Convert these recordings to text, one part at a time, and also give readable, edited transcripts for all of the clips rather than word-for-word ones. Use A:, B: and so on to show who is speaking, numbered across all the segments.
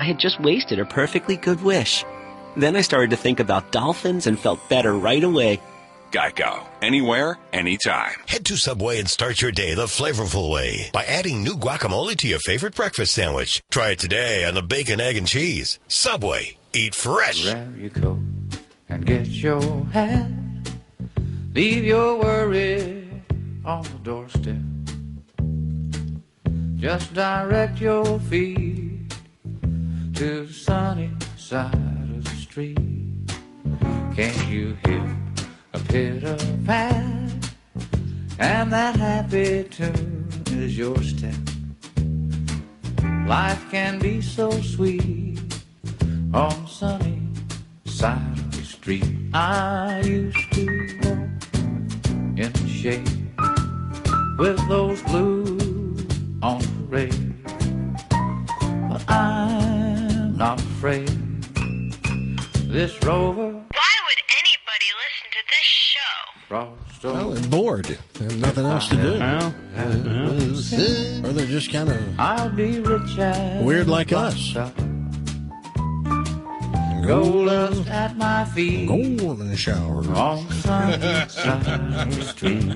A: I had just wasted a perfectly good wish. Then I started to think about dolphins and felt better right away.
B: Geico. Anywhere, anytime.
C: Head to Subway and start your day the flavorful way by adding new guacamole to your favorite breakfast sandwich. Try it today on the bacon, egg, and cheese. Subway. Eat fresh.
D: Grab your coat and get your hat. Leave your worries on the doorstep. Just direct your feet to the sunny side of the street. Can't you hear a pitter-pat? And that happy tune is your step. Life can be so sweet on the sunny side of the street. I used to walk in the shade with those blues on parade, but I'm not afraid. This rover.
E: Why would anybody listen to this show?
F: Well, they're bored. They have nothing else to do. Or they're just kind of
D: I'll be rich and
F: weird like us.
D: Gold dust at my feet.
F: Gold in the shower.
D: On the sunny side of the street.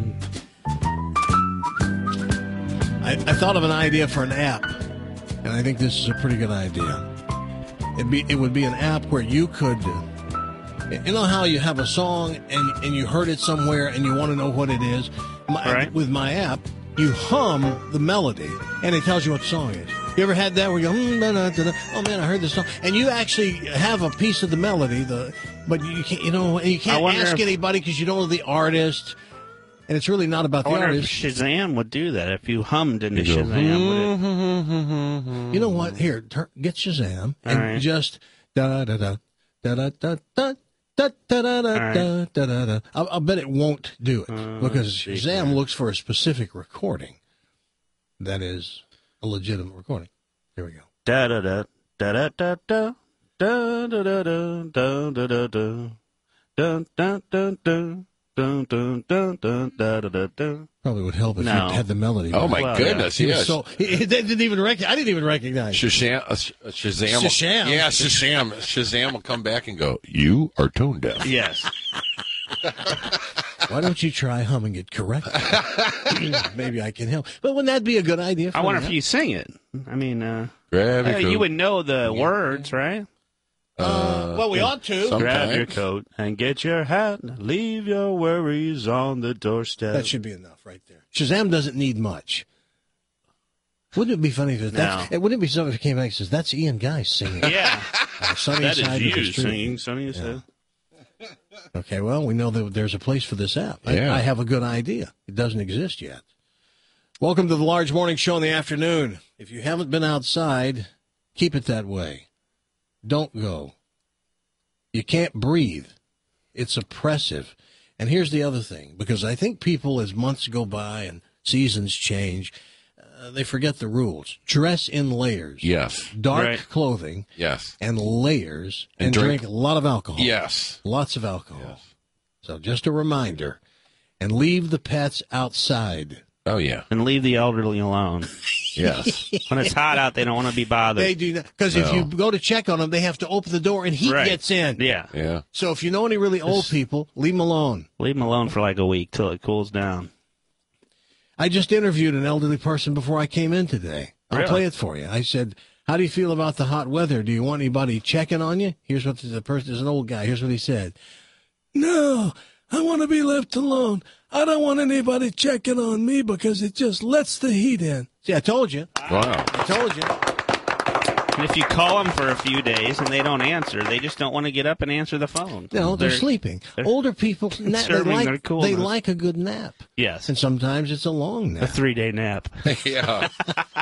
F: I thought of an idea for an app, and I think this is a pretty good idea. It would be an app where you could, you know how you have a song and you heard it somewhere and you want to know what it is?
G: Right.
F: With my app, you hum the melody and it tells you what the song is. You ever had that where you go, oh man, I heard this song, and you actually have a piece of the melody, but you can't, you can't ask anybody because you don't know the artist. And it's really not about the artist.
G: If Shazam would do that. If you hummed into Shazam,
F: you know what? Here, get Shazam and just da da da da da da da da da da da da da. I'll bet it won't do it because Shazam looks for a specific recording that is a legitimate recording. Here we go.
G: Da da da da da da da da da da da da da da da da da da. Dun, dun, dun, dun, da, da, da, da.
F: Probably would help if you had the melody.
H: Oh, my goodness, yes.
F: So, I didn't even recognize
H: Shazam.
F: Shazam.
H: Yeah, Shazam. Shazam will come back and go, you are tone deaf.
G: Yes.
F: Why don't you try humming it correctly? Maybe I can help. But wouldn't that be a good idea?
G: I wonder if you sing it. I mean,
H: you
G: would know the words, right?
F: Well, we ought to.
H: Sometimes.
G: Grab your coat and get your hat. Leave your worries on the doorstep.
F: That should be enough right there. Shazam doesn't need much. Wouldn't it be funny if wouldn't it be something if it came back and says, that's Ian Guy singing?
G: Yeah.
F: Sunny
G: that
F: side
G: is
F: of the
G: you
F: street.
G: singing, Sunny side.
F: Okay, well, we know that there's a place for this app.
H: Yeah.
F: I have a good idea. It doesn't exist yet. Welcome to the Large Morning Show in the afternoon. If you haven't been outside, keep it that way. Don't go. You can't breathe. It's oppressive. And here's the other thing, because I think people, as months go by and seasons change, they forget the rules. Dress in layers.
H: Yes.
F: Dark clothing.
H: Yes.
F: And layers. And drink a lot of alcohol.
H: Yes.
F: Lots of alcohol.
H: Yes.
F: So just a reminder. And leave the pets outside.
H: Oh, yeah.
G: And leave the elderly alone.
H: Yes.
G: When it's hot out, they don't want to be bothered.
F: They do not. Because if you go to check on them, they have to open the door and heat gets in.
G: Yeah.
H: Yeah.
F: So if you know any really old people, leave them alone.
G: Leave them alone for like a week till it cools down.
F: I just interviewed an elderly person before I came in today. I'll play it for you. I said, how do you feel about the hot weather? Do you want anybody checking on you? Here's what the person is, an old guy. Here's what he said. No, I want to be left alone. I don't want anybody checking on me because it just lets the heat in. See, I told you.
H: Wow.
F: I told you.
G: And if you call them for a few days and they don't answer, they just don't want to get up and answer the phone.
F: No, they're sleeping. Older people, they like a good nap.
G: Yes.
F: And sometimes it's a long nap.
G: A 3-day nap.
H: Yeah.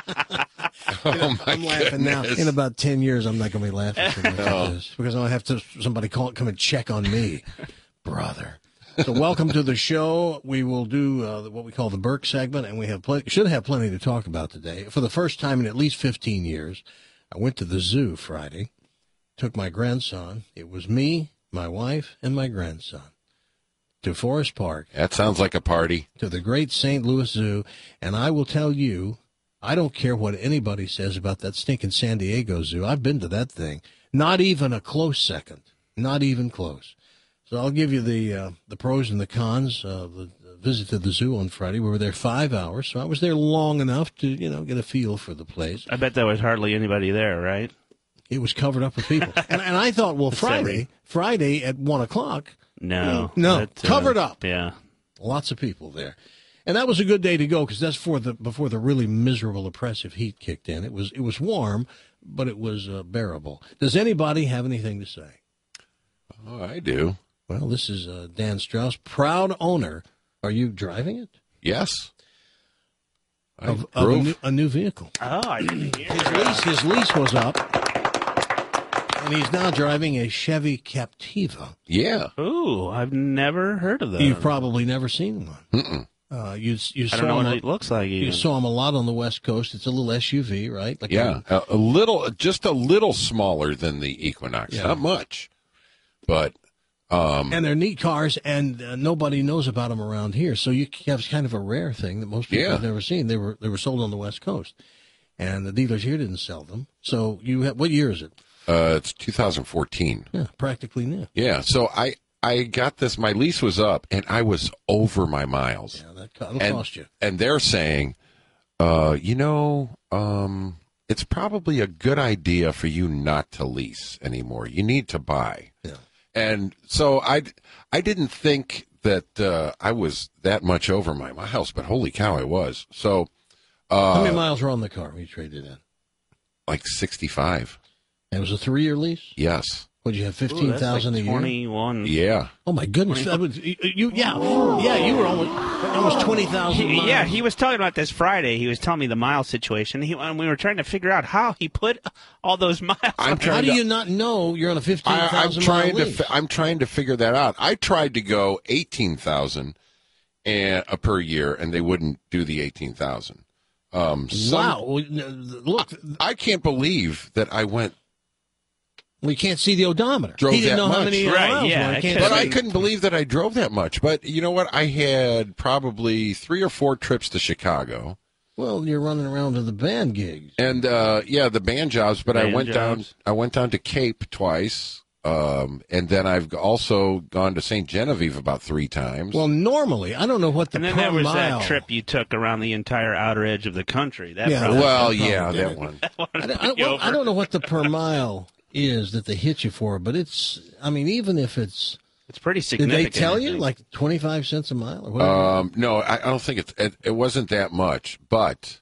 F: I'm laughing now. In about 10 years, I'm not going to be laughing so much at this because I'll have to somebody come and check on me. Brother. So welcome to the show. We will do what we call the Burke segment, and we should have plenty to talk about today. For the first time in at least 15 years, I went to the zoo Friday, took my grandson. It was me, my wife, and my grandson to Forest Park.
H: That sounds like a party.
F: To the great St. Louis Zoo, and I will tell you, I don't care what anybody says about that stinking San Diego Zoo. I've been to that thing. Not even a close second. Not even close. So I'll give you the pros and the cons of the visit to the zoo on Friday. We were there 5 hours, so I was there long enough to, get a feel for the place.
G: I bet there was hardly anybody there, right?
F: It was covered up with people. and I thought, well, Friday at 1 o'clock.
G: No.
F: Covered up.
G: Yeah.
F: Lots of people there. And that was a good day to go because that's before the really miserable, oppressive heat kicked in. It was warm, but it was bearable. Does anybody have anything to say?
H: Oh, I do.
F: Well, this is Dan Strauss, proud owner. Are you driving it?
H: Yes.
F: Of a new vehicle.
G: Oh, I didn't hear
F: His lease was up, and he's now driving a Chevy Captiva.
H: Yeah.
G: Ooh, I've never heard of that.
F: You've probably never seen one.
H: Mm-mm.
F: You
G: I don't know what it looks like.
F: You saw him a lot on the West Coast. It's a little SUV, right? Like
H: just a little smaller than the Equinox.
F: Yeah.
H: Not much, but
F: and they're neat cars, and nobody knows about them around here. So you have kind of a rare thing that most people have never seen. They were sold on the West Coast, and the dealers here didn't sell them. So you have, what year is it?
H: It's 2014.
F: Yeah, practically new.
H: Yeah. So I got this. My lease was up, and I was over my miles.
F: Yeah, that'll cost you.
H: And they're saying, it's probably a good idea for you not to lease anymore. You need to buy.
F: Yeah.
H: And so I didn't think that I was that much over my miles, but holy cow, I was. So
F: how many miles were on the car when you traded in?
H: Like 65.
F: And it was a 3-year lease?
H: Yes.
F: Would you have 15,000 a year?
G: 21.
H: Yeah.
F: Oh my goodness! You were almost 20,000 miles.
G: Yeah, he was talking about this Friday. He was telling me the mile situation. And we were trying to figure out how he put all those miles.
F: How do you not know you're on a 15,000 mile lease?
H: I'm trying to figure that out. I tried to go 18,000 per year, and they wouldn't do the 18,000.
F: Wow! Look,
H: I can't believe that I went.
F: We can't see the odometer.
H: Drove
F: he didn't
H: that
F: know how
H: much.
F: many
G: Right,
F: miles
G: yeah,
F: were.
H: But I couldn't believe that I drove that much. But you know what? I had probably 3 or 4 trips to Chicago.
F: Well, you're running around to the band gigs.
H: And the band jobs. But I went
G: jobs.
H: down to Cape twice. And then I've also gone to St. Genevieve about 3 times.
F: Well, normally, I don't know what the
G: And then
F: per
G: there was
F: mile.
G: that trip you took around the entire outer edge of the country. That
F: Yeah,
G: probably-
H: that one.
F: I don't know what the per mile is that they hit you for, but it's. I mean, even if it's.
G: It's pretty
F: Did
G: significant.
F: they tell
G: I
F: you
G: think.
F: like 25 cents a mile or whatever?
H: No, I don't think it wasn't that much. But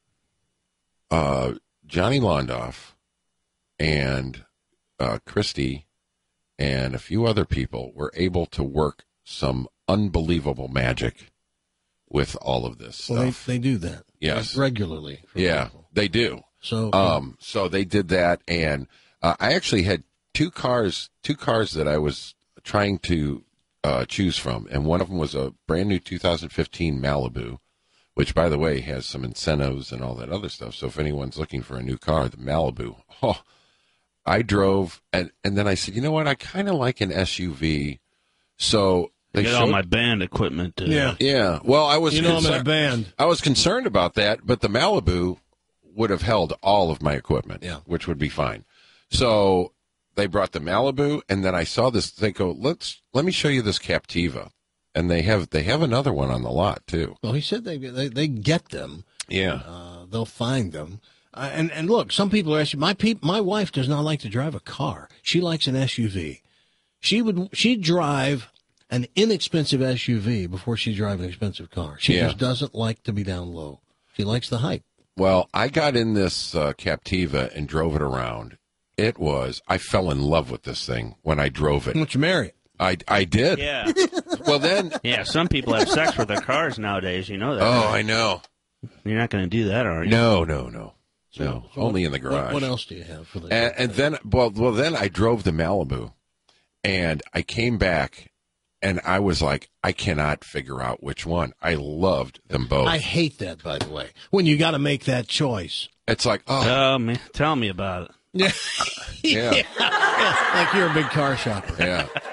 H: Johnny Londoff and Christy and a few other people were able to work some unbelievable magic with all of this
F: Well,
H: stuff.
F: they do that.
H: Yes.
F: Regularly. For
H: Yeah,
F: people.
H: they do.
F: So,
H: So they did that, and I actually had two cars that I was trying to choose from, and one of them was a brand new 2015 Malibu, which, by the way, has some incentives and all that other stuff. So if anyone's looking for a new car, the Malibu, I drove, and then I said, you know what, I kind of like an SUV, so they
G: Get all my band equipment.
H: Yeah. Well, I was
F: I'm in a band.
H: I was concerned about that, but the Malibu would have held all of my equipment, which would be fine. So they brought the Malibu, and then I saw this. They go, let me show you this Captiva, and they have another one on the lot too.
F: Well, he said they get them.
H: Yeah,
F: they'll find them. And look, some people are asking. My wife does not like to drive a car. She likes an SUV. She'd drive an inexpensive SUV before she'd drive an expensive car. She just doesn't like to be down low. She likes the height.
H: Well, I got in this Captiva and drove it around. I fell in love with this thing when I drove it.
F: Why don't you marry it?
H: I did.
G: Yeah.
H: Well, then.
G: Yeah, some people have sex with their cars nowadays. You know that.
H: Oh,
G: right?
H: I know.
G: You're not going to do that, are you?
H: No.
F: So
H: Only in the garage.
F: What else do you have for the?
H: And then, then I drove the Malibu, and I came back, and I was like, I cannot figure out which one. I loved them both.
F: I hate that, by the way, when you got to make that choice.
H: It's like,
G: Oh, man, tell me about it.
F: Yeah.
H: Yeah.
F: Like you're a big car shopper.
H: Yeah.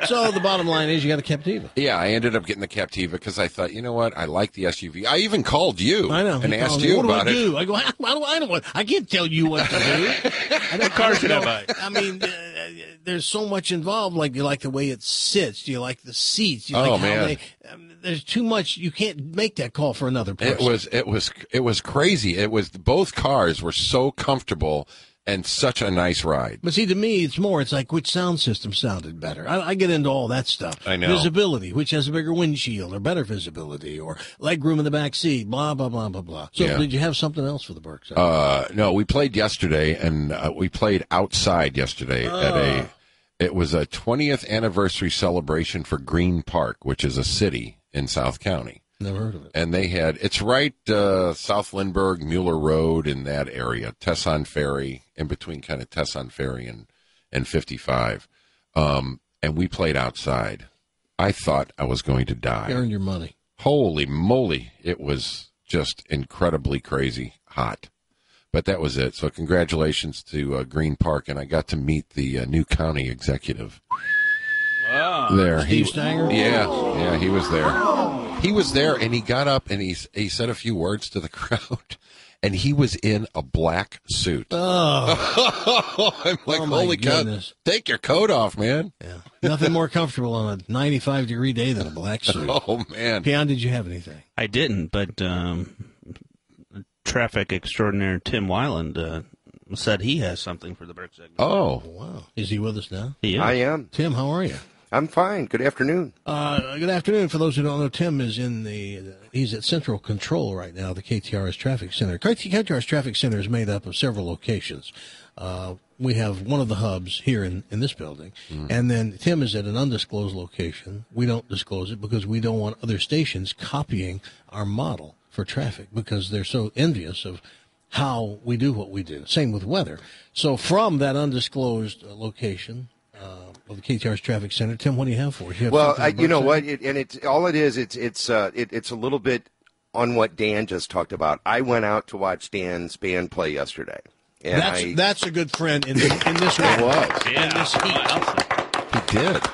F: So the bottom line is you got a Captiva.
H: Yeah, I ended up getting the Captiva because I thought, you know what, I like the SUV. I even called you
F: I know.
H: and
F: He
H: asked
F: called me,
H: you
F: what
H: about
F: do I
H: it.
F: do? I go, I don't. I can't tell you what to do. What
G: car should I buy?
F: I mean, there's so much involved. Like, do you like the way it sits? Do you like the seats? Do you
H: Oh,
F: like how
H: man.
F: they? There's too much. You can't make that call for another person.
H: It was crazy. It was both cars were so comfortable and such a nice ride.
F: But see, to me, it's like which sound system sounded better. I get into all that stuff.
H: I know.
F: Visibility, which has a bigger windshield or better visibility, or leg room in the back seat, blah, blah, blah, blah, blah. So
H: Yeah.
F: did you have something else for the Berks?
H: No, we played yesterday, and we played outside yesterday it was a 20th anniversary celebration for Green Park, which is a city in South County.
F: Never heard of it.
H: And it's right South Lindbergh, Mueller Road in that area, Tesson Ferry, in between kind of Tesson Ferry and 55. And we played outside. I thought I was going to die.
F: You earned your money.
H: Holy moly. It was just incredibly crazy hot. But that was it. So congratulations to Green Park, and I got to meet the new county executive.
G: Wow.
H: There,
F: Steve Stanger?
H: Yeah, he was there. He was there, and he got up and he said a few words to the crowd, and he was in a black suit.
F: Oh,
H: I'm like,
F: Oh, my
H: holy cow!
F: goodness.
H: Take your coat off, man.
F: yeah. Nothing more comfortable on a 95-degree day than a black suit.
H: Oh man.
F: Pion, did you have anything?
G: I didn't, but traffic extraordinaire Tim Weiland said he has something for the Berk segment.
H: Oh,
F: Wow. Is he with us now?
G: He is.
I: I am.
F: Tim, how are you?
I: I'm fine. Good afternoon.
F: Good afternoon. For those who don't know, Tim is he's at Central Control right now, the KTRS Traffic Center. KTRS Traffic Center is made up of several locations. We have one of the hubs here in this building, and then Tim is at an undisclosed location. We don't disclose it because we don't want other stations copying our model for traffic because they're so envious of how we do what we do. Same with weather. So from that undisclosed location, of the KTRS Traffic Center. Tim, what do you have for us? You have
I: Well,
F: something
I: you know
F: about
I: what?
F: that?
I: It's a little bit on what Dan just talked about. I went out to watch Dan's band play yesterday. And
F: That's a good friend in this
I: It was.
F: in this heat.
H: he did.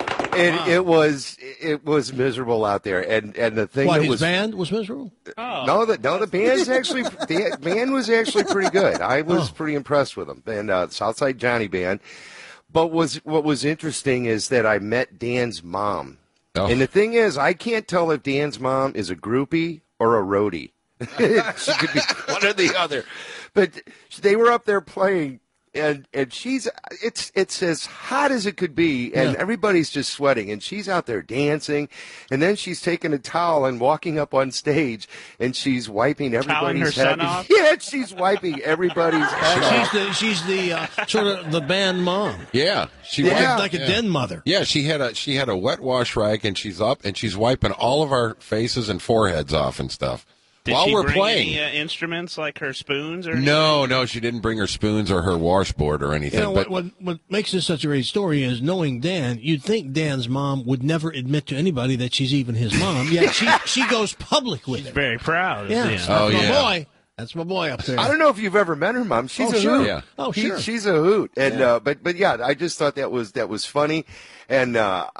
I: It was miserable out there, and the thing
F: What,
I: that
F: his
I: was
F: band was miserable?
I: the band was actually pretty good. I was pretty impressed with them, and Southside Johnny Band. But what was interesting is that I met Dan's mom, and the thing is, I can't tell if Dan's mom is a groupie or a roadie. She could be one or the other, but they were up there playing. And it's as hot as it could be, and everybody's just sweating, and she's out there dancing, and then she's taking a towel and walking up on stage, and she's wiping
G: Toweling her
I: everybody's head.
G: son off?
I: Yeah, she's wiping everybody's head off.
F: She's the sort of the band mom,
H: Yeah, she
I: Yeah.
H: was
F: like a den mother.
H: Yeah, she had a wet wash rag, and she's up and she's wiping all of our faces and foreheads off and stuff
G: Did
H: while
G: she
H: we're
G: bring
H: playing.
G: any instruments like her spoons or
H: No, she didn't bring her spoons or her washboard or anything.
F: You know,
H: but
F: what makes this such a great story is knowing Dan, you'd think Dan's mom would never admit to anybody that she's even his mom, yet she goes public with it.
G: Very proud.
F: Yeah,
G: Of
H: Oh,
F: my
H: yeah.
F: boy. That's my boy up there.
I: I don't know if you've ever met her mom. She's a
F: sure.
I: hoot.
H: Yeah.
F: Oh, sure.
I: She's a hoot. And but yeah, I just thought that was funny. And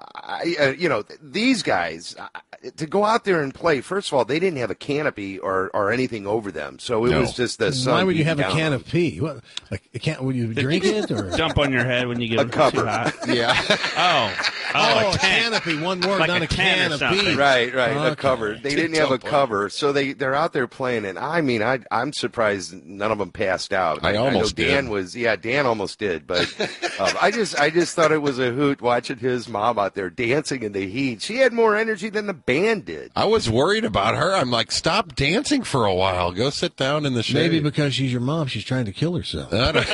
I: these guys to go out there and play. First of all, they didn't have a canopy or anything over them, so it
H: No.
I: was just the sun.
F: Why would you
I: beating
F: have a
I: down
F: can
I: on
F: of pee? What, like a can? Would you drink it or?
G: dump on your head when you get
I: A cover.
G: too hot.
H: yeah,
F: Oh,
G: a
F: a
G: tent.
F: canopy. One word,
G: Like
F: not
G: a
F: a
G: tent
F: can
G: or
F: of
G: something.
F: pee.
I: Right,
F: Okay.
I: a cover. They didn't have a cover, so they're out there playing, and I mean, I'm surprised none of them passed out.
H: I almost
I: know Dan
H: did.
I: Dan almost did, but I just thought it was a hoot watching his mom out there dancing in the heat. She had more energy than the band did.
H: I was worried about her. I'm like, stop dancing for a while. Go sit down in the shade.
F: Maybe because she's your mom, she's trying to kill herself.
H: I don't-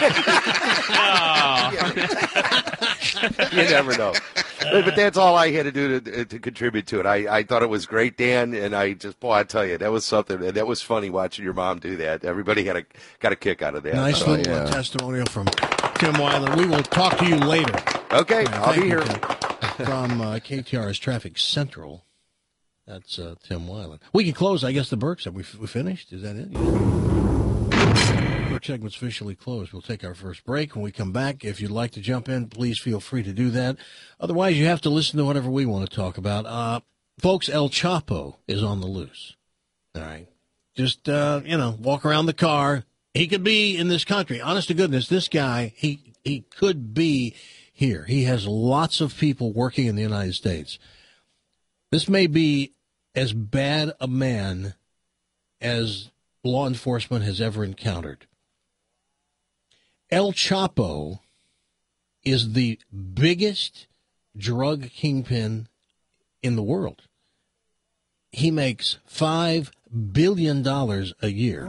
I: You never know. But that's all I had to do to contribute to it. I thought it was great, Dan, and I tell you, that was something. And that was funny watching your mom do that. Everybody got a kick out of that.
F: Nice
I: So,
F: little testimonial from Tim Weiland. We will talk to you later.
I: Okay,
F: Yeah,
I: I'll
F: thank
I: be
F: you,
I: here.
F: Tim. From KTRS Traffic Central. That's Tim Weiland. We can close, I guess, the Berks. Have we finished? Is that it? Burke segment's officially closed. We'll take our first break. When we come back, if you'd like to jump in, please feel free to do that. Otherwise, you have to listen to whatever we want to talk about. Folks, El Chapo is on the loose. All right. Just, walk around the car. He could be in this country. Honest to goodness, this guy, he could be here. He has lots of people working in the United States. This may be as bad a man as law enforcement has ever encountered. El Chapo is the biggest drug kingpin in the world. He makes $5 billion a year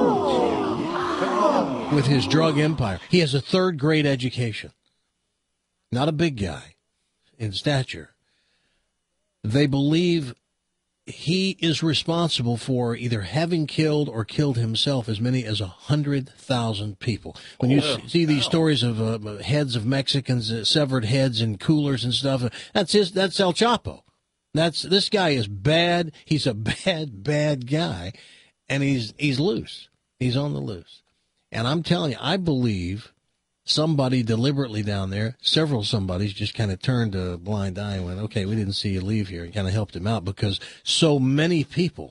F: with his drug empire. He has a third-grade education. Not a big guy in stature. They believe he is responsible for either having killed or killed himself as many as 100,000 people. When you see these stories of heads of Mexicans, severed heads in coolers and stuff, that's El Chapo. This guy is bad. He's a bad guy, and he's loose. He's on the loose. And I'm telling you, I believe somebody deliberately down there, several somebodies just kind of turned a blind eye and went, okay, we didn't see you leave here, and kind of helped him out because so many people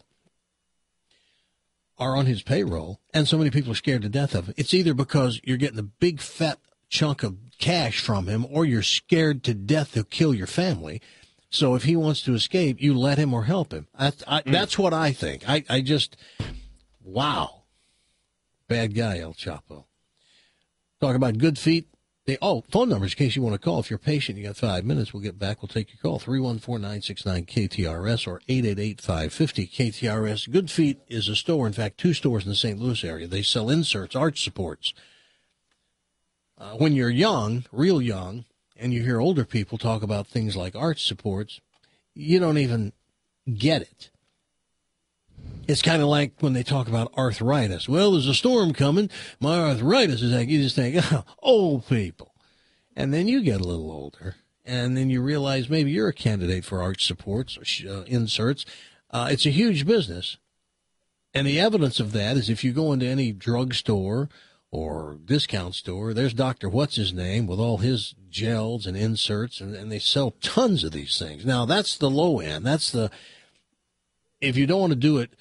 F: are on his payroll and so many people are scared to death of him. It's either because you're getting a big fat chunk of cash from him or you're scared to death he'll kill your family. So if he wants to escape, you let him or help him. That's what I think. I just, wow. Bad guy, El Chapo. Talk about good feet. Phone numbers in case you want to call. If you're patient, you got 5 minutes. We'll get back. We'll take your call. 314-969-KTRS or 888-550-KTRS. Good Feet is a store, in fact, 2 stores in the St. Louis area. They sell inserts, arch supports. When you're young, real young, and you hear older people talk about things like arch supports, you don't even get it. It's kind of like when they talk about arthritis. Well, there's a storm coming. My arthritis is like, you just think, oh, old people. And then you get a little older, and then you realize maybe you're a candidate for arch supports, inserts. It's a huge business. And the evidence of that is if you go into any drugstore or discount store, there's Dr. What's-His-Name with all his gels and inserts, and they sell tons of these things. Now, that's the low end. If you don't want to do it,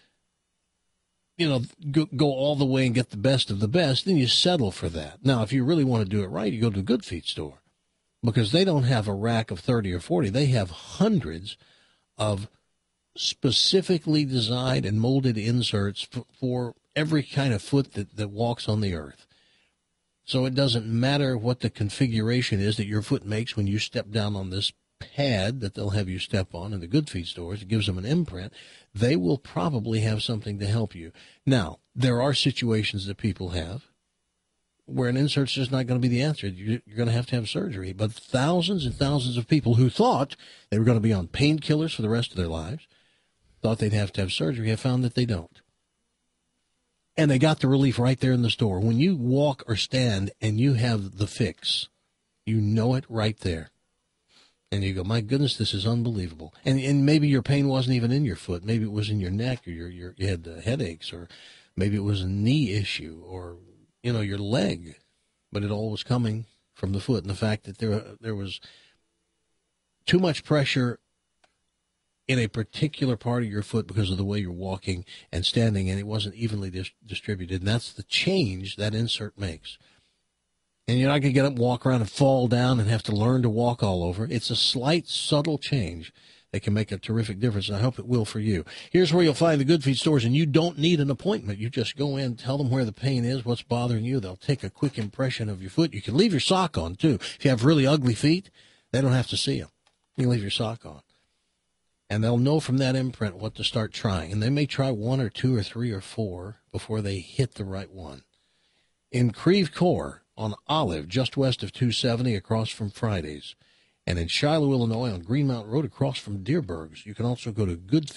F: go all the way and get the best of the best, then you settle for that. Now, if you really want to do it right, you go to a Good Feet store because they don't have a rack of 30 or 40. They have hundreds of specifically designed and molded inserts for every kind of foot that walks on the earth. So it doesn't matter what the configuration is that your foot makes when you step down on this pad that they'll have you step on in the Good Feet stores. It gives them an imprint. They will probably have something to help you. Now, there are situations that people have where an insert's just not going to be the answer. You're going to have surgery. But thousands and thousands of people who thought they were going to be on painkillers for the rest of their lives, thought they'd have to have surgery, have found that they don't. And they got the relief right there in the store. When you walk or stand and you have the fix, you know it right there. And you go, my goodness, this is unbelievable. And maybe your pain wasn't even in your foot. Maybe it was in your neck, or you had headaches, or maybe it was a knee issue, or your leg. But it all was coming from the foot, and the fact that there was too much pressure in a particular part of your foot because of the way you're walking and standing, and it wasn't evenly distributed. And that's the change that insert makes. And you're not going to get up and walk around and fall down and have to learn to walk all over. It's a slight, subtle change that can make a terrific difference, and I hope it will for you. Here's where you'll find the Good Feet stores, and you don't need an appointment. You just go in, tell them where the pain is, what's bothering you. They'll take a quick impression of your foot. You can leave your sock on, too. If you have really ugly feet, they don't have to see them. You can leave your sock on. And they'll know from that imprint what to start trying. And they may try 1 or 2 or 3 or 4 before they hit the right one. In Creve Coeur, on Olive, just west of 270, across from Fridays. And in Shiloh, Illinois, on Green Mountain Road, across from Deerbergs. You can also go to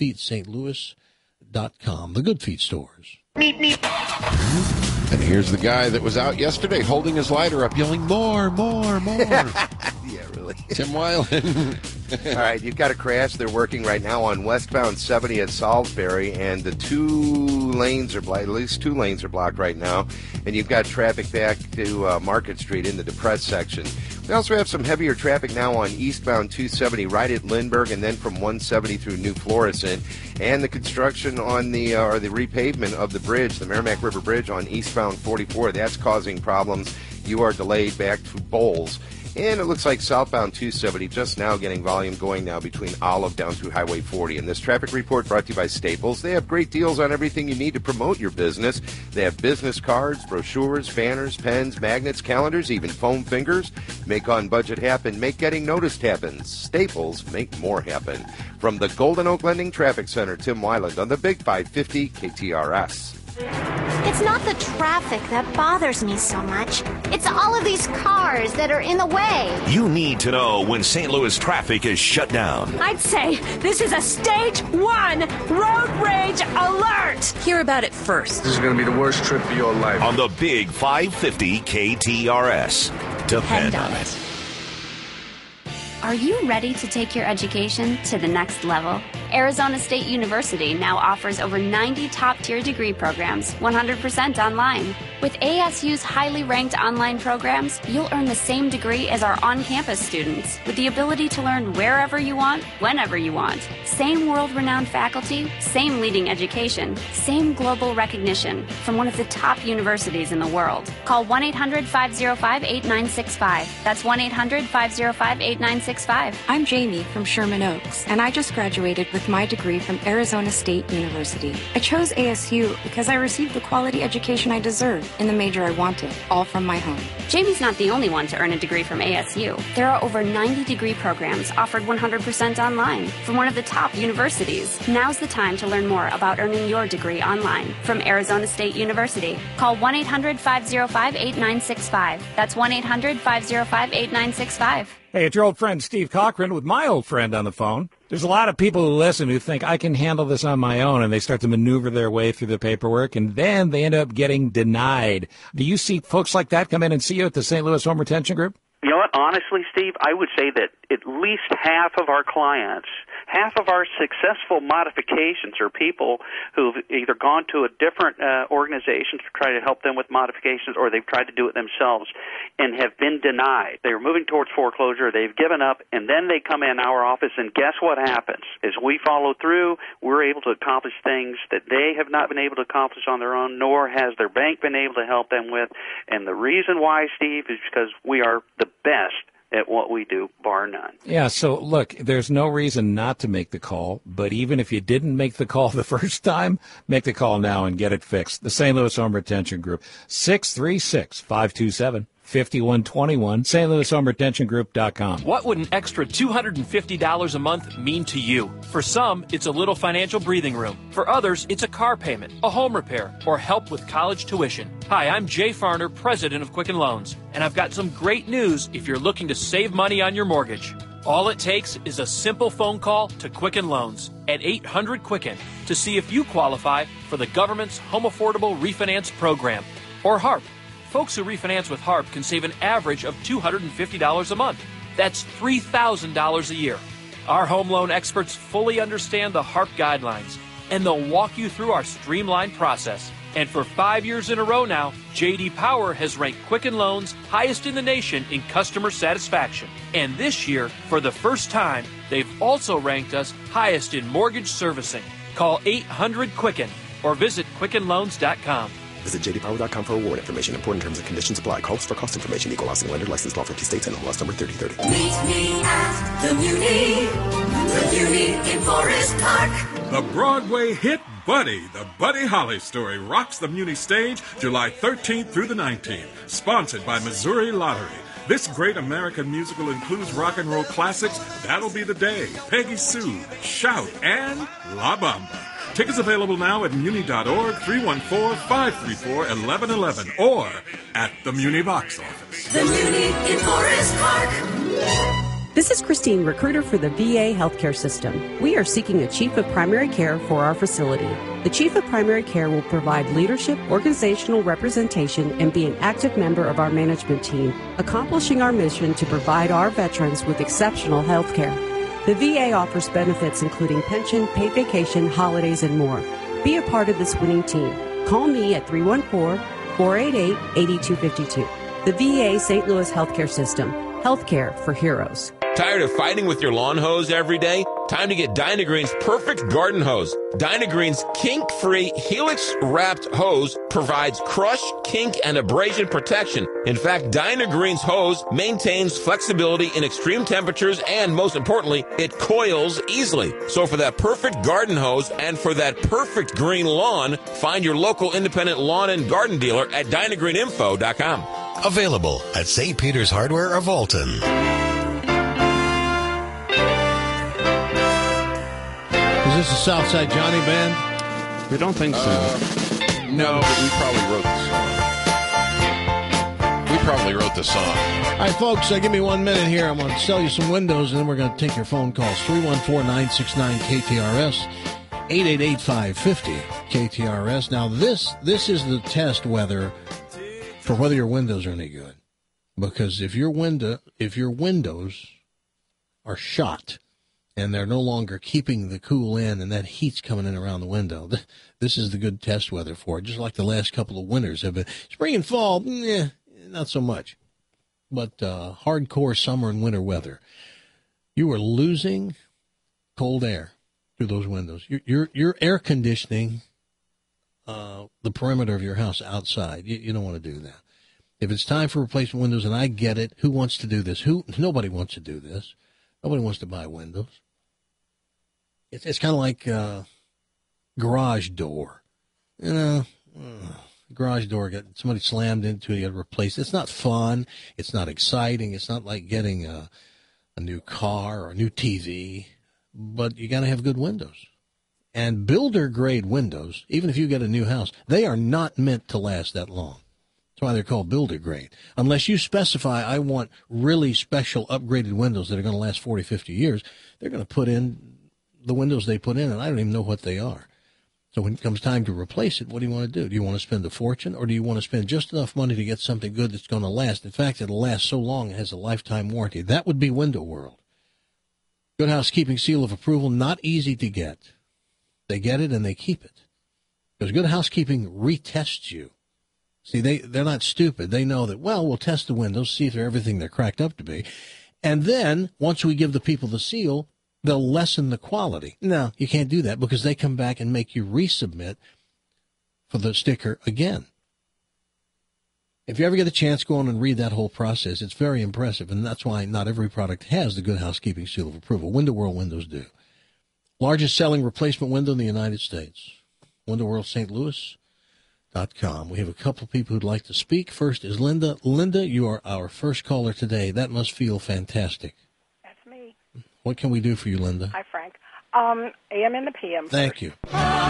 F: goodfeetstlouis.com, the Good Feet stores.
H: And here's the guy that was out yesterday holding his lighter up, yelling, more.
I: Yeah, really.
H: Tim Weiland.
I: All right, you've got a crash. They're working right now on westbound 70 at Salisbury, and the 2 lanes are blocked. At least 2 lanes are blocked right now, and you've got traffic back to Market Street in the depressed section. We also have some heavier traffic now on eastbound 270 right at Lindbergh, and then from 170 through New Florissant, and the construction on the repavement of the bridge, the Merrimack River Bridge on eastbound 44. That's causing problems. You are delayed back to Bowles. And it looks like southbound 270 just now getting volume going now between Olive down through Highway 40. And this traffic report brought to you by Staples. They have great deals on everything you need to promote your business. They have business cards, brochures, banners, pens, magnets, calendars, even foam fingers. Make on budget happen. Make getting noticed happen. Staples, make more happen. From the Golden Oak Lending Traffic Center, Tim Weiland on the Big 550 KTRS.
J: It's not the traffic that bothers me so much. It's all of these cars that are in the way.
K: You need to know when St. Louis traffic is shut down.
L: I'd say this is a Stage 1 road rage alert. Hear about it first.
M: This is going to be the worst trip of your life.
K: On the Big 550 KTRS. Depend on it.
N: Are you ready to take your education to the next level? Arizona State University now offers over 90 top-tier degree programs, 100% online. With ASU's highly ranked online programs, you'll earn the same degree as our on-campus students, with the ability to learn wherever you want, whenever you want. Same world-renowned faculty, same leading education, same global recognition from one of the top universities in the world. Call 1-800-505-8965. That's 1-800-505-8965.
O: I'm Jamie from Sherman Oaks, and I just graduated with my degree from Arizona State University. I chose ASU because I received the quality education I deserve in the major I wanted, all from my home.
N: Jamie's not the only one to earn a degree from ASU. There are over 90 degree programs offered 100% online from one of the top universities. Now's the time to learn more about earning your degree online from Arizona State University. Call 1-800-505-8965. That's 1-800-505-8965.
P: Hey, it's your old friend Steve Cochran with my old friend on the phone. There's a lot of people who listen who think I can handle this on my own, and they start to maneuver their way through the paperwork, and then they end up getting denied. Do you see folks like that come in and see you at the St. Louis Home Retention Group?
Q: You know what? Honestly, Steve, I would say that at least half of our clients, half of our successful modifications are people who've either gone to a different organization to try to help them with modifications, or they've tried to do it themselves and have been denied. They were moving towards foreclosure, they've given up, and then they come in our office, and guess what happens? As we follow through, we're able to accomplish things that they have not been able to accomplish on their own, nor has their bank been able to help them with. And the reason why, Steve, is because we are the best at what we do, bar none.
P: Yeah, so look, there's no reason not to make the call, but even if you didn't make the call the first time, make the call now and get it fixed. The St. Louis Home Retention Group, 636-527-5121, stlouishomeretentiongroup.com.
R: What would an extra $250 a month mean to you? For some, it's a little financial breathing room. For others, it's a car payment, a home repair, or help with college tuition. Hi, I'm Jay Farner, president of Quicken Loans, and I've got some great news if you're looking to save money on your mortgage. All it takes is a simple phone call to Quicken Loans at 800-QUICKEN to see if you qualify for the government's Home Affordable Refinance Program, or HARP. Folks who refinance with HARP can save an average of $250 a month. That's $3,000 a year. Our home loan experts fully understand the HARP guidelines, and they'll walk you through our streamlined process. And for 5 years in a row now, J.D. Power has ranked Quicken Loans highest in the nation in customer satisfaction. And this year, for the first time, they've also ranked us highest in mortgage servicing. Call 800-QUICKEN or visit QuickenLoans.com.
S: Visit jdpower.com for award information. Important terms and conditions apply. Calls for cost information. Equal housing lender. Licensed law 50 states and MLS number 3030.
T: Meet me at the Muni in Forest Park.
U: The Broadway hit Buddy, the Buddy Holly story, rocks the Muni stage July 13th through the 19th. Sponsored by Missouri Lottery. This great American musical includes rock and roll classics That'll Be the Day, Peggy Sue, Shout, and La Bamba. Tickets available now at muni.org, 314-534-1111, or at the Muni box office.
T: The Muni in Forest Park.
V: This is Christine, recruiter for the VA healthcare system. We are seeking a chief of primary care for our facility. The chief of primary care will provide leadership, organizational representation, and be an active member of our management team, accomplishing our mission to provide our veterans with exceptional health care. The VA offers benefits including pension, paid vacation, holidays, and more. Be a part of this winning team. Call me at 314-488-8252. The VA St. Louis Healthcare System. Healthcare for heroes.
A: Tired of fighting with your lawn hose every day? Time to get Dynagreen's perfect garden hose. Dynagreen's kink-free, helix-wrapped hose provides crush, kink, and abrasion protection. In fact, Dynagreen's hose maintains flexibility in extreme temperatures, and most importantly, it coils easily. So for that perfect garden hose and for that perfect green lawn, find your local independent lawn and garden dealer at DynagreenInfo.com.
C: Available at St. Peter's Hardware of Alton.
F: Is this a Southside Johnny band?
G: We don't think so.
H: No, but we probably wrote the song.
F: All right, folks, give me 1 minute here. I'm going to sell you some windows, and then we're going to take your phone calls. 314-969-KTRS, 888-550-KTRS. Now, this is the test whether your windows are any good. Because if your windows are shot, and they're no longer keeping the cool in, and that heat's coming in around the window, this is the good test weather for it, just like the last couple of winters have been. Spring and fall, not so much. But hardcore summer and winter weather, you are losing cold air through those windows. You're air conditioning the perimeter of your house outside. You don't want to do that. If it's time for replacement windows, and I get it, who wants to do this? Nobody wants to do this. Nobody wants to buy windows. It's kind of like garage door. Garage door, somebody slammed into it, you got to replace it. It's not fun. It's not exciting. It's not like getting a new car or a new TV. But you got to have good windows. And builder-grade windows, even if you get a new house, they are not meant to last that long. That's why they're called builder-grade. Unless you specify, I want really special upgraded windows that are going to last 40, 50 years, they're going to put in the windows they put in, and I don't even know what they are. So when it comes time to replace it, what do you want to do? Do you want to spend a fortune, or do you want to spend just enough money to get something good that's going to last? In fact, it'll last so long it has a lifetime warranty. That would be Window World. Good housekeeping seal of approval, not easy to get. They get it and they keep it. Because good housekeeping retests you. See, they're not stupid. They know that, well, we'll test the windows, see if they're everything they're cracked up to be. And then, once we give the people the seal, they'll lessen the quality. No, you can't do that because they come back and make you resubmit for the sticker again. If you ever get a chance, go on and read that whole process. It's very impressive, and that's why not every product has the good housekeeping seal of approval. Window World windows do. Largest selling replacement window in the United States. Window World St. Louis.com. We have a couple of people who'd like to speak. First is Linda. Linda, you are our first caller today. That must feel fantastic.
B: That's me.
F: What can we do for you, Linda?
B: Hi, Frank. AM and the PM.
F: Thank you.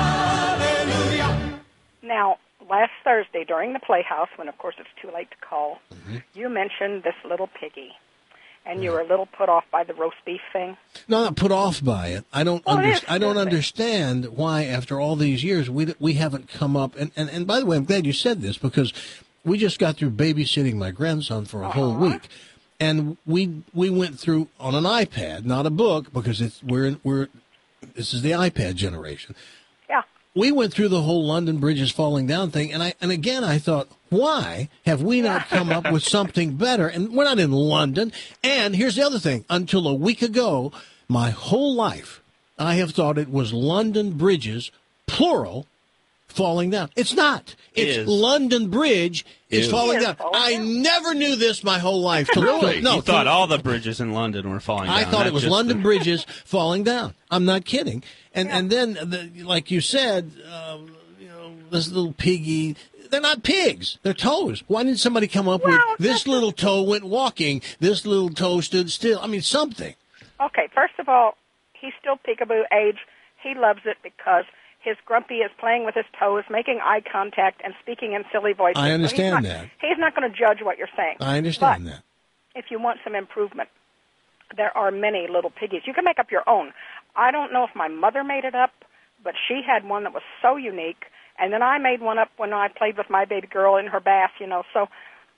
B: Now, last Thursday during the Playhouse, when of course it's too late to call, you mentioned this little piggy, and you were a little put off by the roast beef thing.
F: No, not put off by it. I don't understand why after all these years we haven't come up. And by the way, I'm glad you said this because we just got through babysitting my grandson for a whole week. And we went through on an iPad, not a book, because this is the iPad generation.
B: Yeah.
F: We went through the whole London Bridge is falling down thing, and again I thought, why have we not come up with something better? And we're not in London. And here's the other thing: until a week ago, my whole life I have thought it was London bridges, plural, falling down. It's not. It's London Bridge is falling down. I never knew this my whole life.
G: Really? No, you thought all the bridges in London were falling down.
F: I thought it was London bridges falling down. I'm not kidding. And then, like you said, this little piggy, they're not pigs. They're toes. Why didn't somebody come up with this little toe went walking, this little toe stood still? I mean, something.
B: Okay, first of all, he's still peekaboo age. He loves it because his grumpy is playing with his toes, making eye contact, and speaking in silly voices.
F: I understand that.
B: He's not going to judge what you're saying.
F: I understand that.
B: If you want some improvement, there are many little piggies. You can make up your own. I don't know if my mother made it up, but she had one that was so unique. And then I made one up when I played with my baby girl in her bath, So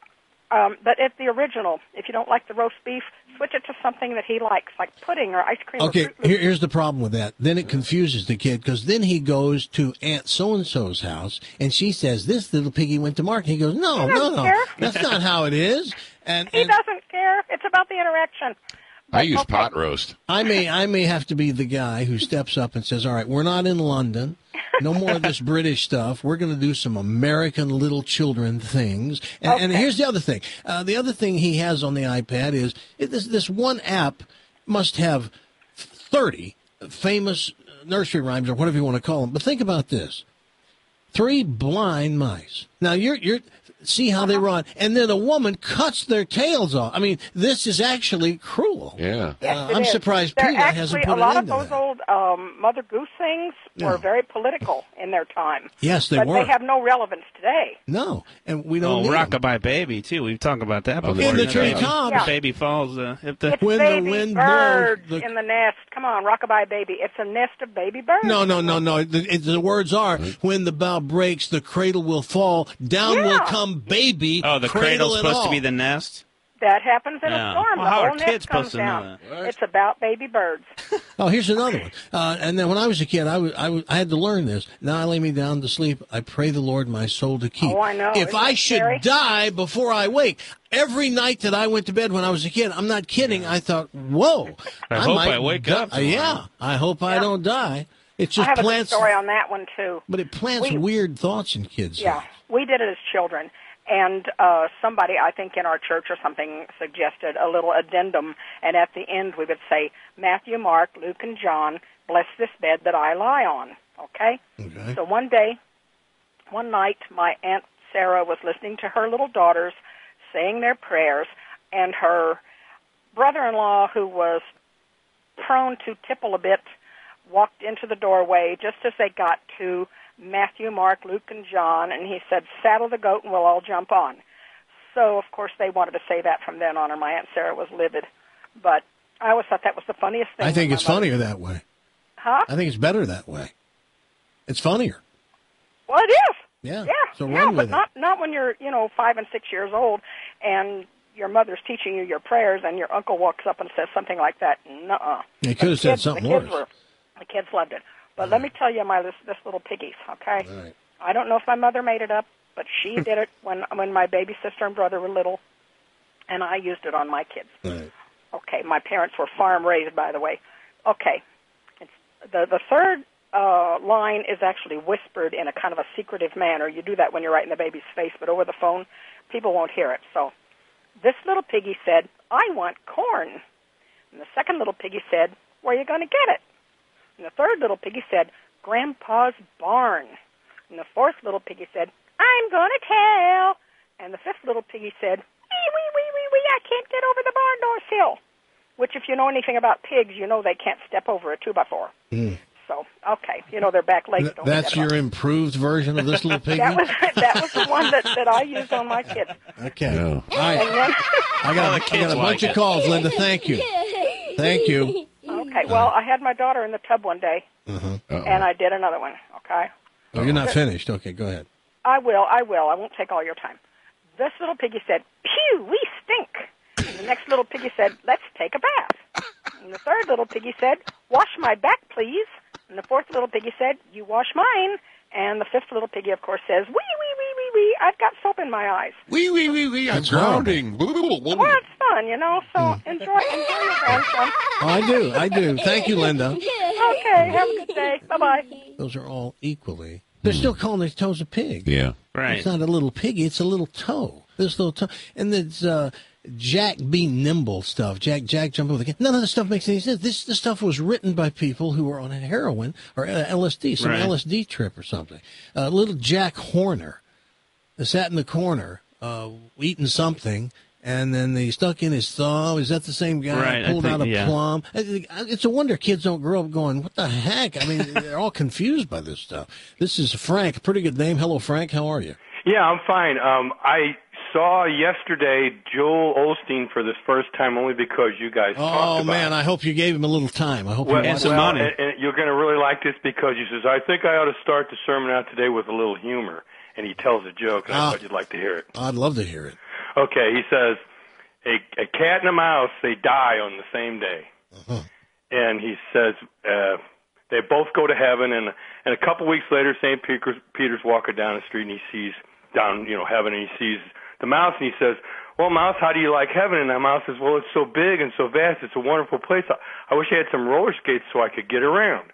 B: But if the original, if you don't like the roast beef, switch it to something that he likes, like pudding or ice cream.
F: Okay,
B: or Fruit Loops.
F: here's the problem with that. Then it confuses the kid, because then he goes to Aunt So-and-so's house, and she says, this little piggy went to market. He goes, no,
B: care.
F: that's not how it is.
B: He doesn't care. It's about the interaction.
H: I use pot roast.
F: I may have to be the guy who steps up and says, all right, we're not in London. No more of this British stuff. We're going to do some American little children things. And here's the other thing. The other thing he has on the iPad is this one app must have 30 famous nursery rhymes or whatever you want to call them. But think about this. 3 blind mice. Now, you're see how they run. And then a woman cuts their tails off. I mean, this is actually cruel.
H: Yeah.
B: Yes,
F: I'm
B: is.
F: surprised
B: They're
F: Peanut hasn't put
B: a lot
F: it
B: of
F: into
B: those
F: that.
B: old Mother Goose things were very political in their time.
F: Yes, they
B: but
F: were.
B: They have no relevance today.
F: No, and we don't need
G: Rockabye Baby, too. We've talked about that before.
F: In the treetops.
G: The baby falls. If the,
B: It's baby birds in the nest. Come on, Rockabye Baby. It's a nest of baby birds.
F: No. The words are, when the bough breaks, the cradle will fall. Down will come baby.
G: Oh, the cradle's supposed to be the nest?
B: That happens in
G: Yeah.
B: a storm.
G: Well,
B: the
G: how
B: whole
G: are
B: nest
G: kids
B: comes
G: supposed to know
B: down.
G: that?
B: It's about baby birds.
F: Oh, here's another one. And then when I was a kid, I had to learn this. Now I lay me down to sleep. I pray the Lord my soul to keep.
B: Oh, I know.
F: If
B: Isn't
F: I
B: it
F: should
B: scary?
F: die before I wake, every night that I went to bed when I was a kid, I'm not kidding. I thought, whoa.
G: I hope
F: might
G: I wake up tomorrow.
F: Yeah, I hope I don't die. It just
B: I have
F: plants.
B: a good story on that one, too.
F: But it plants weird thoughts in kids.
B: Yeah, we did it as children. And somebody, I think in our church or something, suggested a little addendum. And at the end, we would say, Matthew, Mark, Luke, and John, bless this bed that I lie on. Okay? So one night, my Aunt Sarah was listening to her little daughters saying their prayers, and her brother-in-law, who was prone to tipple a bit, walked into the doorway just as they got to Matthew, Mark, Luke, and John, and he said, saddle the goat and we'll all jump on. So, of course, they wanted to say that from then on, and my Aunt Sarah was livid. But I always thought that was the funniest thing.
F: I think it's funnier that way.
B: Huh?
F: I think it's better that way. It's funnier.
B: Well, it is.
F: Yeah.
B: Yeah,
F: So run
B: but
F: with it.
B: not when you're, 5 and 6 years old and your mother's teaching you your prayers and your uncle walks up and says something like that. Nuh-uh.
F: They could have said something worse.
B: The kids loved it. But let me tell you this little piggies, okay?
F: Right.
B: I don't know if my mother made it up, but she did it when my baby sister and brother were little, and I used it on my kids.
F: Right.
B: Okay, my parents were farm raised, by the way. Okay, it's the third line is actually whispered in a kind of a secretive manner. You do that when you're right in the baby's face, but over the phone, people won't hear it. So this little piggy said, I want corn. And the second little piggy said, where are you going to get it? And the third little piggy said, Grandpa's barn. And the fourth little piggy said, I'm going to tell. And the fifth little piggy said, wee, I can't get over the barn door sill. Which, if you know anything about pigs, you know they can't step over a 2x4. So, okay, their back legs don't
F: That's
B: step
F: your
B: up.
F: improved version of this little piggy?
B: That was the one that I used on my kids.
F: Okay.
H: No.
F: All right.
B: And then,
F: I got a bunch of calls, Linda. Thank you. Thank you.
B: okay, well, I had my daughter in the tub one day, and I did another one, okay?
F: Oh, you're not finished. Okay, go ahead.
B: I will. I won't take all your time. This little piggy said, Phew, we stink. And the next little piggy said, let's take a bath. And the third little piggy said, wash my back, please. And the fourth little piggy said, you wash mine. And the fifth little piggy, of course, says, wee, I've got soap in my eyes.
H: Wee, I'm drowning.
B: Well, it's fun, so enjoy your grandson.
F: Oh, I do. Thank you, Linda.
B: Okay, have a good day. Bye-bye.
F: Those are all equally. They're still calling their toes a pig.
H: Yeah.
G: Right.
F: It's not a little piggy, it's a little toe. This little toe. And it's Jack Be Nimble stuff. Jack jumping with a kid. None of this stuff makes any sense. This stuff was written by people who were on heroin or LSD, some LSD trip or something. Little Jack Horner sat in the corner eating something, and then they stuck in his thumb. Is that the same guy?
G: Right,
F: Pulled out a
G: yeah.
F: plum. It's a wonder kids don't grow up going, what the heck? I mean, they're all confused by this stuff. This is Frank. Pretty good name. Hello, Frank. How are you?
D: Yeah, I'm fine. I saw yesterday Joel Osteen for the first time only because you guys talked about
F: Oh, man, I hope you gave him a little time. I hope you
D: and you're going to really like this because he says, I think I ought to start the sermon out today with a little humor. And he tells a joke, and I thought you'd like to hear it.
F: I'd love to hear it.
D: Okay, he says, a cat and a mouse, they die on the same day. And he says they both go to heaven, and a couple weeks later, St. Peter's walking down the street, and he sees heaven, and he sees the mouse, and he says, well, mouse, how do you like heaven? And that mouse says, well, it's so big and so vast. It's a wonderful place. I wish I had some roller skates so I could get around.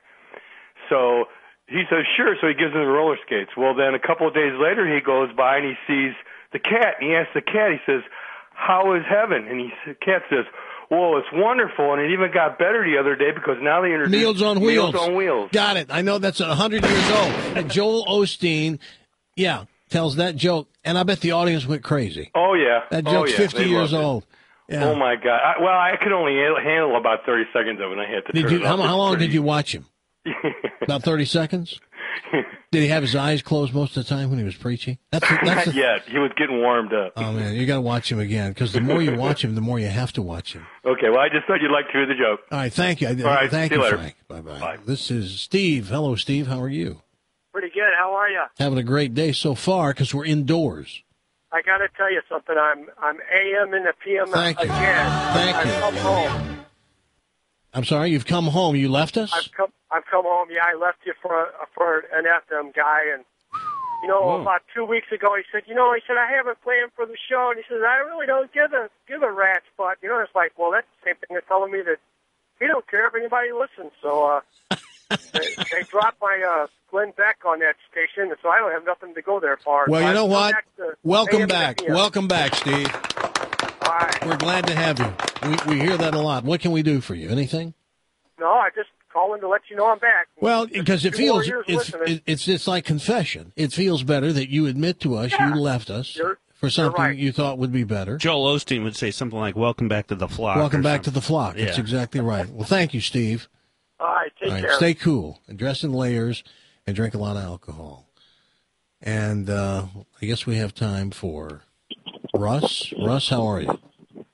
D: So he says, sure. So he gives him the roller skates. Well, then a couple of days later, he goes by and he sees the cat. And he asks the cat, he says, how is heaven? And the cat says, well, it's wonderful. And it even got better the other day because now they introduced
F: Meals on Wheels.
D: Meals on Wheels.
F: Got it. I know that's 100 years old. And Joel Osteen, tells that joke. And I bet the audience went crazy.
D: Oh, yeah.
F: That joke's 50 years old. Yeah.
D: Oh, my God. I could only handle about 30 seconds of it, and I had to turn it off.
F: How long did you watch him? About 30 seconds? Did he have his eyes closed most of the time when he was preaching?
D: Not yet. He was getting warmed up.
F: Oh, man, you got to watch him again, because the more you watch him, the more you have to watch him.
D: Okay, well, I just thought you'd like to hear the joke.
F: All right, thank you.
D: All right,
F: thank
D: see
F: you,
D: you later.
F: Frank. Bye-bye. Bye. This is Steve. Hello, Steve. How are you?
E: Pretty good. How are you?
F: Having a great day so far, because we're indoors.
E: I got to tell you something. I'm AM in the PM
F: Thank you.
E: again.
F: Thank you.
E: I've come home.
F: I'm sorry, you've come home. You left us?
E: I've come home. Yeah, I left you for an FM guy, and about 2 weeks ago, he said, I have a plan for the show, and he says, I really don't give a rat's butt. It's like, well, that's the same thing they're telling me, that he don't care if anybody listens. So they dropped my Glenn Beck on that station, so I don't have nothing to go there for.
F: Well, you know what? Welcome
E: AM
F: back. Welcome back, Steve.
E: All right.
F: We're glad to have you. We hear that a lot. What can we do for you? Anything?
E: No, I just calling to let you know I'm back.
F: Well, because it
E: 2 more
F: feels
E: years listening.
F: it's like confession. It feels better that you admit to us you left us for something you thought would be better.
G: Joel Osteen would say something like, welcome back to the flock.
F: Welcome back to the flock.
G: Yeah.
F: That's exactly right. Well, thank you, Steve.
E: All right, take care.
F: Stay cool and dress in layers and drink a lot of alcohol. And I guess we have time for Russ. Russ, how are you?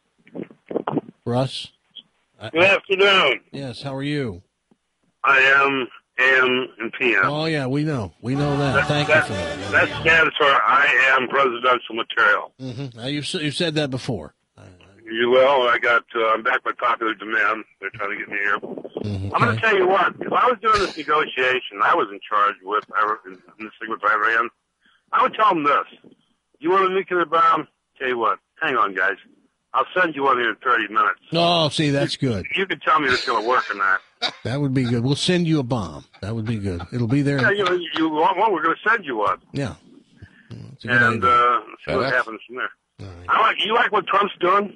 F: Russ?
I: Good afternoon.
F: Yes, how are you?
I: I am AM and PM.
F: Oh, yeah, we know. We know that. Thank you for that.
I: That stands for I am presidential material.
F: Mm-hmm. Now, you've said that before.
I: You will. I'm back by popular demand. They're trying to get me here.
F: Mm-hmm.
I: I'm going to tell you what. If I was doing this negotiation, I was in charge in the segment I ran, I would tell them this. You want a nuclear bomb? Tell you what. Hang on, guys. I'll send you one here in 30 minutes.
F: Oh, see, that's good.
I: You can tell me if it's going to work or not.
F: That would be good. We'll send you a bomb. That would be good. It'll be there.
I: Yeah, you want one, we're going to send you one.
F: Yeah.
I: And see what happens from there. Right. You like what Trump's doing?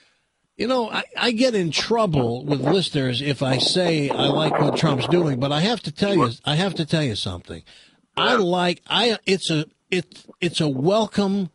F: I get in trouble with listeners if I say I like what Trump's doing, but I have to tell you something. It's a welcome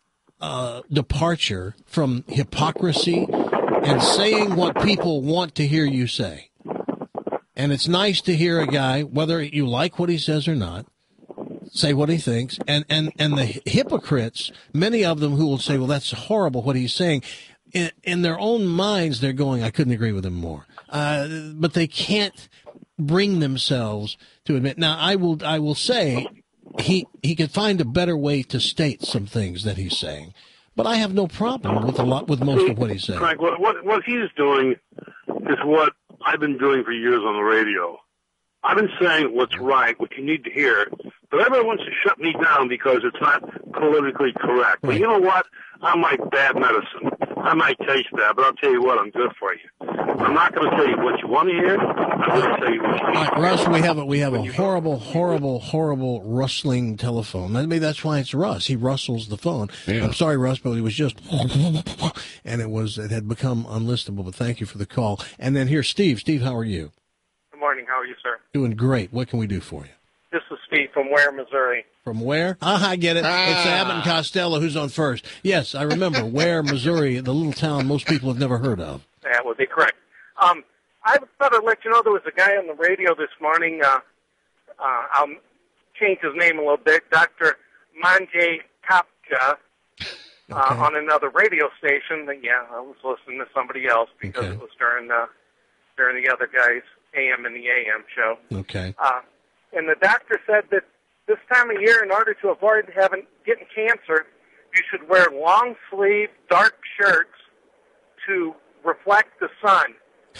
F: departure from hypocrisy and saying what people want to hear you say. And it's nice to hear a guy, whether you like what he says or not, say what he thinks. And the hypocrites, many of them who will say, well, that's horrible what he's saying. In their own minds, they're going, I couldn't agree with him more. But they can't bring themselves to admit. Now, I will say he could find a better way to state some things that he's saying. But I have no problem with most of what he's saying.
I: Frank, what he's doing is what I've been doing for years on the radio. I've been saying what's right, what you need to hear, but everyone wants to shut me down because it's not politically correct. But you know what? I'm like bad medicine. I might taste bad, but I'll tell you what, I'm good for you. I'm not going to tell you what you want to hear. I'm going to tell you what you need.
F: All right, Russ, we have a horrible rustling telephone. Maybe that's why it's Russ. He rustles the phone. Yeah. I'm sorry, Russ, but it was just, and it had become unlistenable. But thank you for the call. And then here's Steve. Steve, how are you?
E: Good morning. How are you, sir?
F: Doing great. What can we do for you?
E: This is Steve from Ware, Missouri.
F: From where? I get it. It's Abbott and Costello who's on first. Yes, I remember Ware, Missouri, the little town most people have never heard of.
E: That would be correct. I thought I'd let you know there was a guy on the radio this morning. I'll change his name a little bit. Dr. Manjay Kapcha on another radio station. I was listening to somebody else because it was during the other guy's AM and the AM show.
F: Okay.
E: And the doctor said that this time of year, in order to avoid getting cancer, you should wear long sleeve, dark shirts to reflect the sun,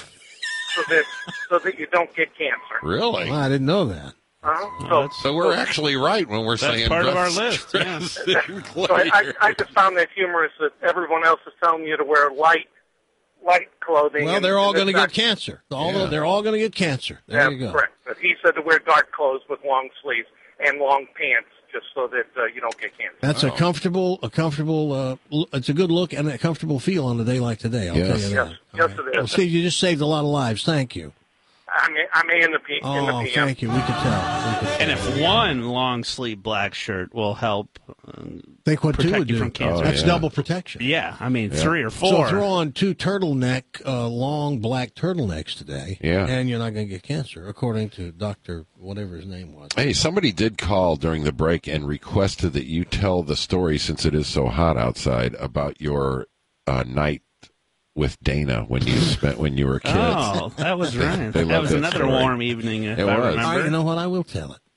E: so that you don't get cancer.
H: Really?
F: Well, I didn't know that.
H: So we're actually right when we're saying
G: part of our
H: dress-
G: list.
H: dress
E: So I just found that humorous that everyone else is telling you to wear light clothing.
F: Well, they're all going to get cancer. They're all going to get cancer. There you go.
E: Correct. But he said to wear dark clothes with long sleeves and long pants, just so that you don't get cancer.
F: That's a comfortable. It's a good look and a comfortable feel on a day like today. I'll tell you that.
E: Yes, it is.
F: Well, Steve, you just saved a lot of lives. Thank you.
E: I'm in the PM.
F: Thank you. We could tell.
G: And if one long sleeve black shirt will help
F: think what two
G: protect
F: would
G: you
F: do.
G: from cancer.
F: That's double protection.
G: Yeah, I mean 3 or 4.
F: So throw on 2 long black turtlenecks today, and you're not going to get cancer, according to Dr. whatever his name was.
H: Hey, somebody did call during the break and requested that you tell the story, since it is so hot outside, about your night with Dana when you were kids.
G: Oh, that was right. That was another
H: story.
G: warm evening, if I
H: was.
G: remember.
F: You know what? I will tell it.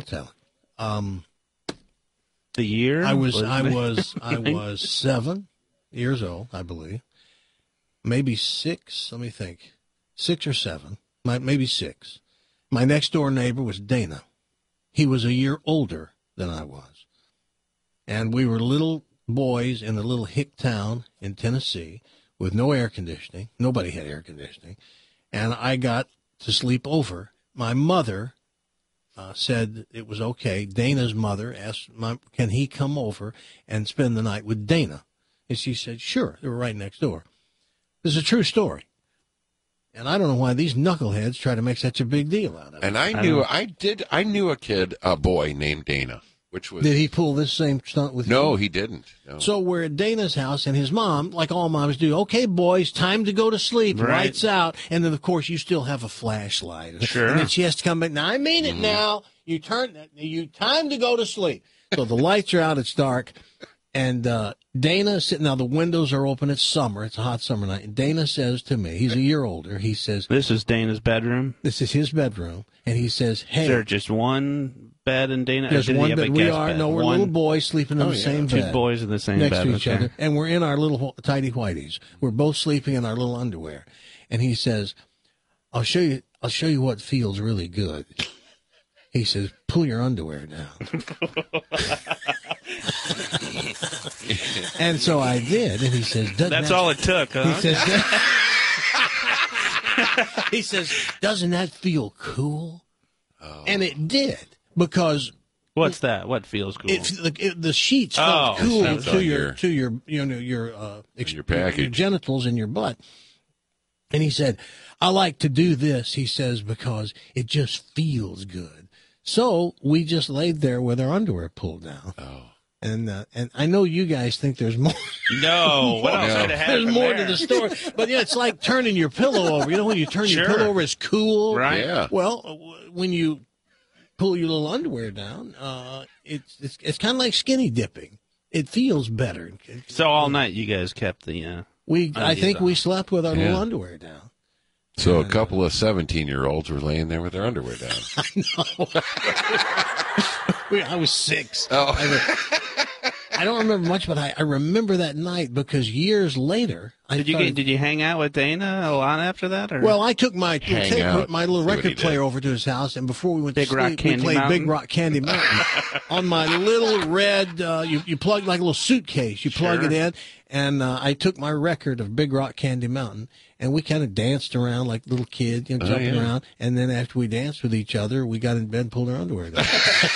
G: The year?
F: I was 7 years old, I believe. Maybe 6. Let me think. 6 or 7. Maybe 6. My next door neighbor was Dana. He was a year older than I was. And we were little boys in a little hick town in Tennessee with no air conditioning. Nobody had air conditioning. And I got to sleep over. My mother said it was okay. Dana's mother asked, can he come over and spend the night with Dana? And she said, sure. They were right next door. This is a true story. And I don't know why these knuckleheads try to make such a big deal out of it.
H: And I knew a boy named Dana. Which was,
F: did he pull this same stunt with you?
H: No, he didn't. No.
F: So we're at Dana's house, and his mom, like all moms do, okay, boys, time to go to sleep.
G: Right.
F: Lights out. And then, of course, you still have a flashlight.
G: Sure.
F: And then she has to come back. Now, I mean it now. You time to go to sleep. So the lights are out. It's dark. And Dana is sitting, now the windows are open. It's summer. It's a hot summer night. And Dana says to me, he's a year older, he says,
G: this is Dana's bedroom?
F: This is his bedroom. And he says, hey.
G: Is there just one bed in Dana?
F: There's one bed. We're little boys sleeping in the same bed.
G: 2 boys in the same
F: next
G: bed.
F: to each other. And we're in our little tidy whities. We're both sleeping in our little underwear. And he says, I'll show you what feels really good. He says, pull your underwear down. And so I did. And he says,
G: that's all it took, huh?
F: He says, doesn't that feel cool? Oh. And it did, because
G: what's that? What feels cool?
F: The sheets felt cool to your
H: package,
F: your genitals and your butt. And he said, I like to do this, he says, because it just feels good. So we just laid there with our underwear pulled down. Oh. And I know you guys think there's more.
G: No, what else could have happened?
F: There's more to the story. But yeah, it's like turning your pillow over. You know when you turn your pillow over, it's cool.
G: Right.
H: Yeah.
F: Well, when you pull your little underwear down, it's kind of like skinny dipping. It feels better.
G: So all night you guys kept the
F: I think we slept with our little underwear down.
H: So a couple of 17-year-olds were laying there with their underwear down.
F: I was 6.
H: Oh.
F: I don't remember much, but I remember that night because years later,
G: did you hang out with Dana a lot after that? Or?
F: Well, I took my little record player over to his house, and before we went to sleep, we played Big Rock Candy Mountain on my little red. You plug like a little suitcase. You plug it in, and I took my record of Big Rock Candy Mountain, and we kind of danced around like little kids, jumping around. And then after we danced with each other, we got in bed and pulled our underwear down.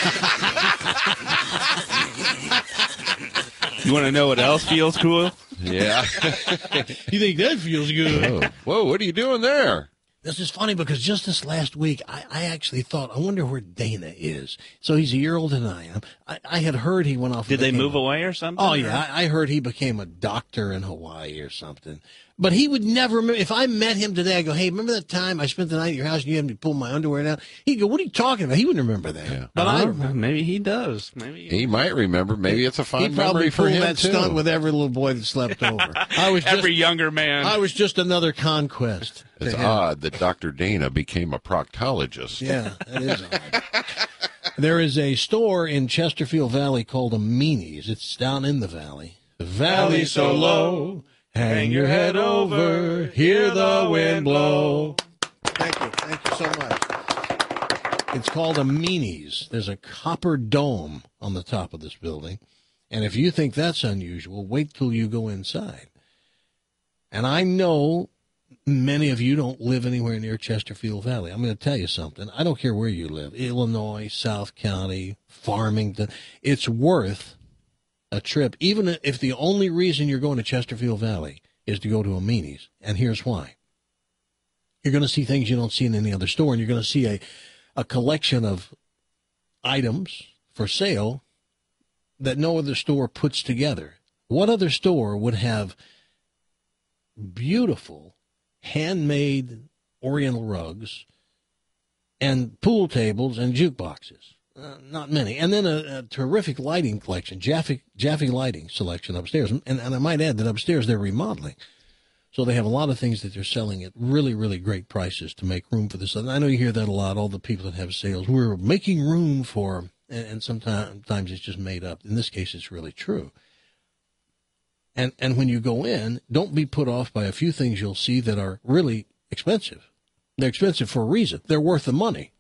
G: You want to know what else feels cool?
H: Yeah.
F: You think that feels good?
H: Whoa, what are you doing there?
F: This is funny because just this last week, I actually thought, I wonder where Dana is. So he's a year older than I am. I had heard he went off.
G: Did they move away or something?
F: Oh, yeah. I heard he became a doctor in Hawaii or something. But he would never remember. If I met him today, I go, hey, remember that time I spent the night at your house and you had me pull my underwear down? He'd go, what are you talking about? He wouldn't remember that.
H: Yeah.
F: But I remember.
G: Maybe he does. Maybe
H: he might remember. Maybe it's a fond memory for him,
F: he probably pulled that stunt with every little boy that slept over.
G: Every younger man.
F: I was just another conquest.
H: It's odd that Dr. Dana became a proctologist.
F: Yeah, that is odd. There is a store in Chesterfield Valley called Amini's. It's down in the valley. The valley's so low, hang your head over, hear the wind blow. Thank you so much. It's called Amini's. There's a copper dome on the top of this building. And if you think that's unusual, wait till you go inside. And I know many of you don't live anywhere near Chesterfield Valley. I'm going to tell you something. I don't care where you live, Illinois, South County, Farmington. It's worth a trip, even if the only reason you're going to Chesterfield Valley is to go to Amini's. And here's why. You're going to see things you don't see in any other store, and you're going to see a collection of items for sale that no other store puts together. What other store would have beautiful handmade Oriental rugs and pool tables and jukeboxes? Not many. And then a terrific lighting collection, Jaffe lighting selection upstairs. And I might add that upstairs they're remodeling. So they have a lot of things that they're selling at really, really great prices to make room for this. And I know you hear that a lot, all the people that have sales. We're making room for, and sometimes it's just made up. In this case, it's really true. And when you go in, don't be put off by a few things you'll see that are really expensive. They're expensive for a reason. They're worth the money.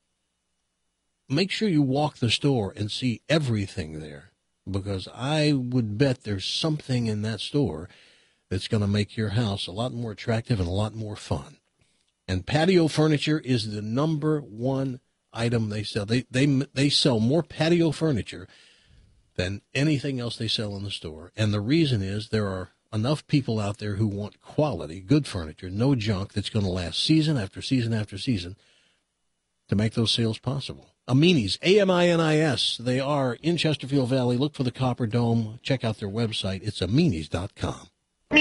F: Make sure you walk the store and see everything there, because I would bet there's something in that store that's going to make your house a lot more attractive and a lot more fun. And patio furniture is the number one item they sell. They sell more patio furniture than anything else they sell in the store. And the reason is there are enough people out there who want quality, good furniture, no junk that's going to last season after season after season to make those sales possible. Amini's, A-M-I-N-I-S. They are in Chesterfield Valley. Look for the Copper Dome. Check out their website. It's aminis.com.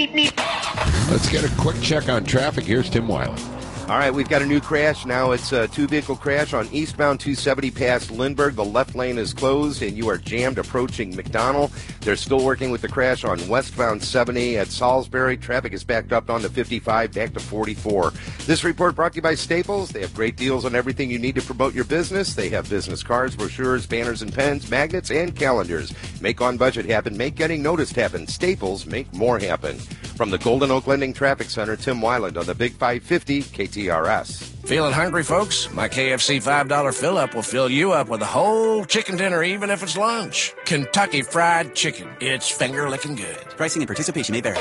H: Let's get a quick check on traffic. Here's Tim Weiland.
J: All right, we've got a new crash now. It's a two-vehicle crash on eastbound 270 past Lindbergh. The left lane is closed, and you are jammed approaching McDonald. They're still working with the crash on westbound 70 at Salisbury. Traffic is backed up onto 55, back to 44. This report brought to you by Staples. They have great deals on everything you need to promote your business. They have business cards, brochures, banners and pens, magnets, and calendars. Make on budget happen. Make getting noticed happen. Staples, make more happen. From the Golden Oak Lending Traffic Center, Tim Weiland on the Big 550 KTRS.
L: Feeling hungry, folks? My KFC $5 fill-up will fill you up with a whole chicken dinner, even if it's lunch. Kentucky Fried Chicken. It's finger-licking good.
W: Pricing and participation may vary.